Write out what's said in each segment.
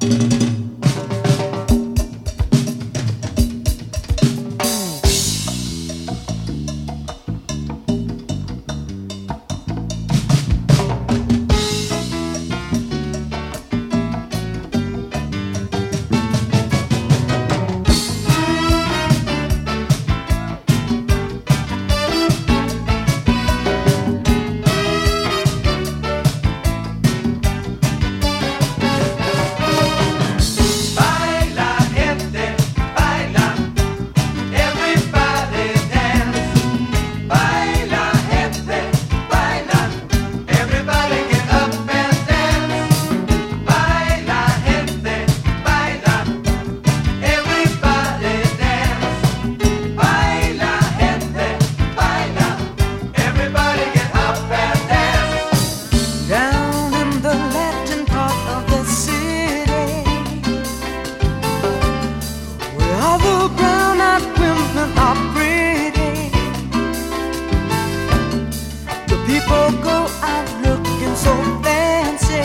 People go out looking so fancy,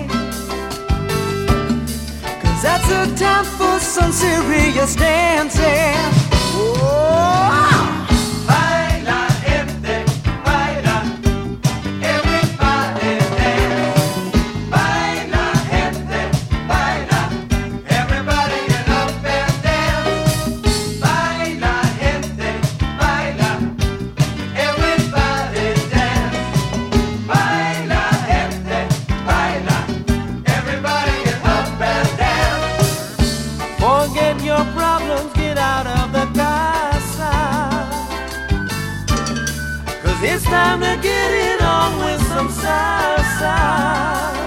'cause that's the time for some serious dancing. Oh! Baila, gente, baila, everybody dance. Baila, gente, baila, everybody get up and dance. Baila, gente, baila, everybody dance. Baila, gente, baila, everybody get up and dance. Forget your problems, get out of the casa, 'cause it's time to get it on with some salsa.